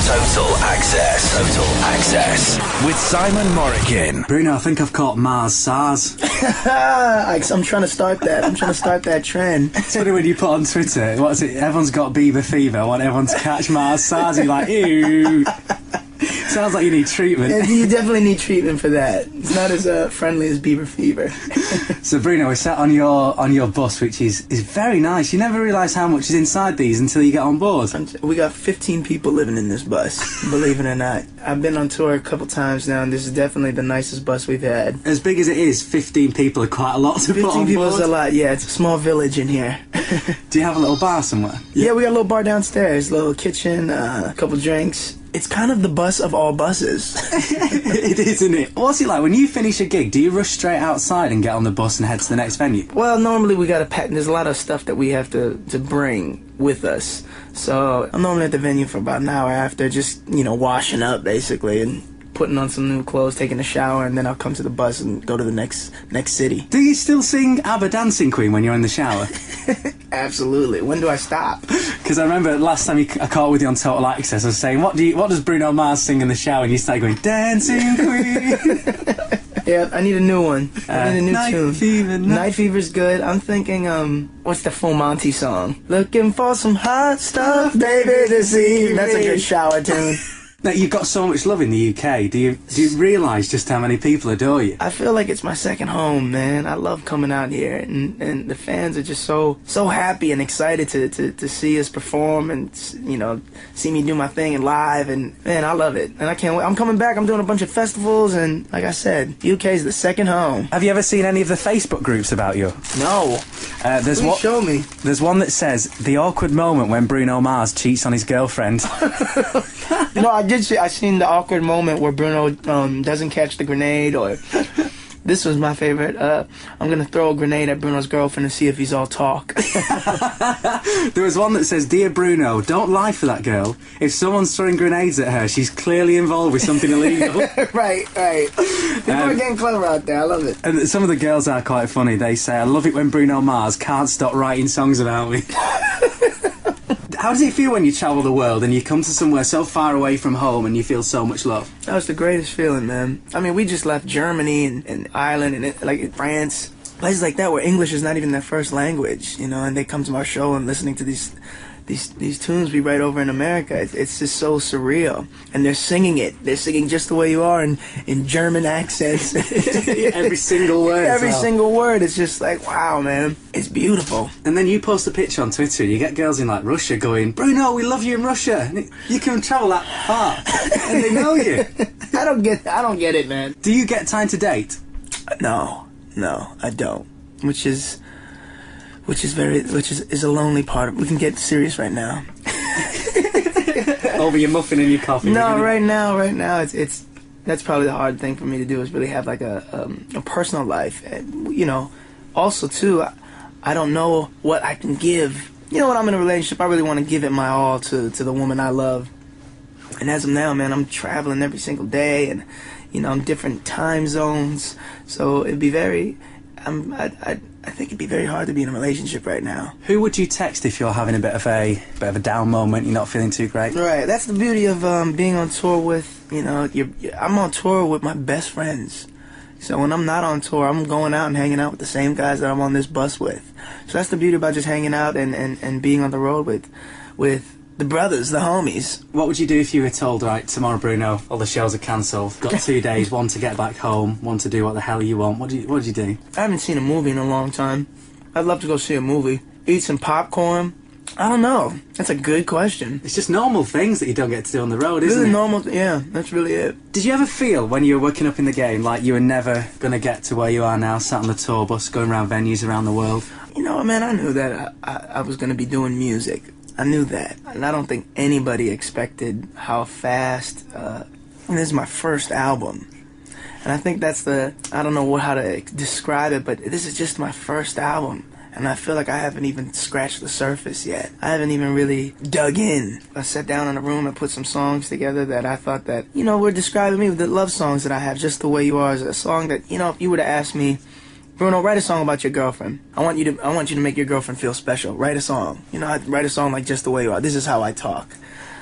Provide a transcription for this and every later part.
Total Access. Total Access. With Simon Morrigan. Bruno, I think I've caught Mars SARS. I'm trying to start that. I'm trying to start that trend. It's funny when you put on Twitter, what is it? Everyone's got Bieber fever. I want everyone to catch Mars SARS. You're like, ew. Sounds like you need treatment. You definitely need treatment for that. It's not as friendly as Bieber fever. So Bruno, we're sat on your bus, which is very nice. You never realise how much is inside these until you get on board. We got 15 people living in this bus, believe it or not. I've been on tour a couple times now, and this is definitely the nicest bus we've had. As big as it is, 15 people are quite a lot to put on board. 15 people is a lot, yeah. It's a small village in here. Do you have a little bar somewhere? Yeah, we got a little bar downstairs, a little kitchen, a couple drinks. It's kind of the bus of all buses. It is, isn't it? What's it like when you finish a gig? Do you rush straight outside and get on the bus and head to the next venue? Well, normally we got to pack. There's a lot of stuff that we have to bring with us. So I'm normally at the venue for about an hour after, just, washing up basically and putting on some new clothes, taking a shower, and then I'll come to the bus and go to the next city. Do you still sing ABBA Dancing Queen when you're in the shower? Absolutely. When do I stop? Because I remember last time I caught with you on Total Access, I was saying, what does Bruno Mars sing in the shower? And you started going, Dancing Queen. Yeah, I need a new one. I need a new Night tune. Fever, Night Fever's good. I'm thinking, what's the Full Monty song? Looking for some hot stuff, baby, to see. That's a good shower tune. Now, you've got so much love in the UK. Do you realise just how many people adore you? I feel like it's my second home, man. I love coming out here, and the fans are just so happy and excited to see us perform and, see me do my thing and live, and man, I love it. And I can't wait. I'm coming back. I'm doing a bunch of festivals, and like I said, UK is the second home. Have you ever seen any of the Facebook groups about you? No. Please show me. There's one that says, the awkward moment when Bruno Mars cheats on his girlfriend. I seen the awkward moment where Bruno doesn't catch the grenade, or this was my favorite. I'm gonna throw a grenade at Bruno's girlfriend and see if he's all talk. There was one that says, Dear Bruno, don't lie for that girl. If someone's throwing grenades at her, she's clearly involved with something illegal. Right. People are getting clever out there. I love it. And some of the girls are quite funny. They say, I love it when Bruno Mars can't stop writing songs about me. How does it feel when you travel the world and you come to somewhere so far away from home and you feel so much love? That was the greatest feeling, man. I mean, we just left Germany and Ireland and France, places like that where English is not even their first language, and they come to our show and listening to these tunes we write over in America. It's just so surreal. And they're singing it. They're singing just the way you are in German accents. Every single word. Every single word. It's just like, wow, man. It's beautiful. And then you post a picture on Twitter and you get girls in like Russia going, Bruno, we love you in Russia. You can travel that far. And they know you. I don't get it, man. Do you get time to date? No, I don't. Which is a lonely part of it. We can get serious right now. Over your muffin and your coffee. No, right now, it's that's probably the hard thing for me to do, is really have like a personal life. And, also too, I don't know what I can give. When I'm in a relationship, I really want to give it my all to the woman I love. And as of now, man, I'm traveling every single day, and I'm different time zones. So it'd be I think it'd be very hard to be in a relationship right now. Who would you text if you're having a bit of a down moment, you're not feeling too great? Right, that's the beauty of being on tour with, I'm on tour with my best friends. So when I'm not on tour, I'm going out and hanging out with the same guys that I'm on this bus with. So that's the beauty about just hanging out and being on the road with the brothers, the homies. What would you do if you were told, right, tomorrow, Bruno, all the shows are cancelled, got 2 days, one to get back home, one to do what the hell you want? What would you do? I haven't seen a movie in a long time. I'd love to go see a movie. Eat some popcorn. I don't know. That's a good question. It's just normal things that you don't get to do on the road, isn't really it? Normal, yeah, that's really it. Did you ever feel, when you were working up in the game, like you were never going to get to where you are now, sat on the tour bus, going around venues around the world? Man, I knew that I was going to be doing music. I knew that. And I don't think anybody expected how fast... this is my first album. And I think that's I don't know how to describe it, but this is just my first album. And I feel like I haven't even scratched the surface yet. I haven't even really dug in. I sat down in a room and put some songs together that I thought that, were describing me, the love songs that I have, Just the Way You Are, is a song that, if you were to ask me, Bruno, write a song about your girlfriend. I want you to make your girlfriend feel special. Write a song. I'd write a song like Just the Way You Are. This is how I talk.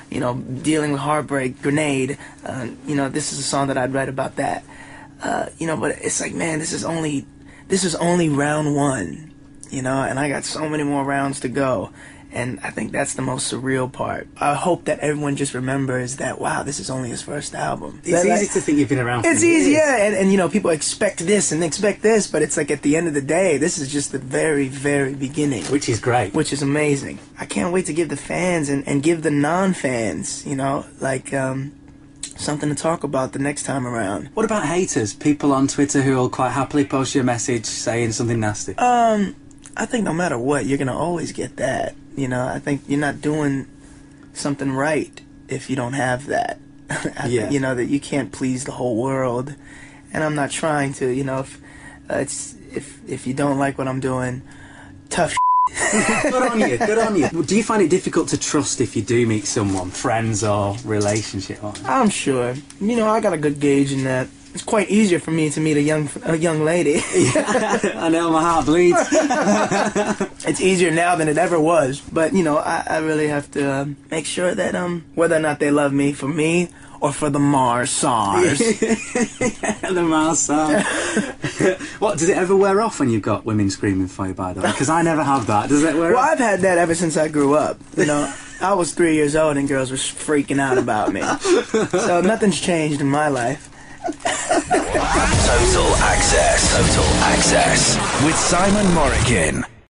you know, dealing with heartbreak, Grenade. You know, this is a song that I'd write about that. You know, but it's like, man, this is only round one, you know, and I got so many more rounds to go. And I think that's the most surreal part. I hope that everyone just remembers that, wow, this is only his first album. It's easy to think you've been around for years. It's easy, yeah. And, you know, people expect this and expect this, but it's like at the end of the day, this is just the very, very beginning. Which is great. Which is amazing. I can't wait to give the fans and give the non-fans, you know, like, something to talk about the next time around. What about haters? People on Twitter who will quite happily post you a message saying something nasty. I think no matter what, you're gonna always get that. You know, I think you're not doing something right if you don't have that. I think, you know, that you can't please the whole world, and I'm not trying to. You know, if you don't like what I'm doing, tough. Good on you, good on you. Do you find it difficult to trust if you do meet someone, friends or relationship? I'm sure. You know, I got a good gauge in that. It's quite easier for me to meet a young lady. I know, my heart bleeds. It's easier now than it ever was. But, you know, I really have to make sure that whether or not they love me for me or for the Mars SARS. The Mars SARS. What, does it ever wear off when you've got women screaming for you, by the way? Because I never have that. Does it wear off? Well, I've had that ever since I grew up. You know, I was 3 years old and girls were freaking out about me. So nothing's changed in my life. Total Access. Total Access with Simon Morrigan.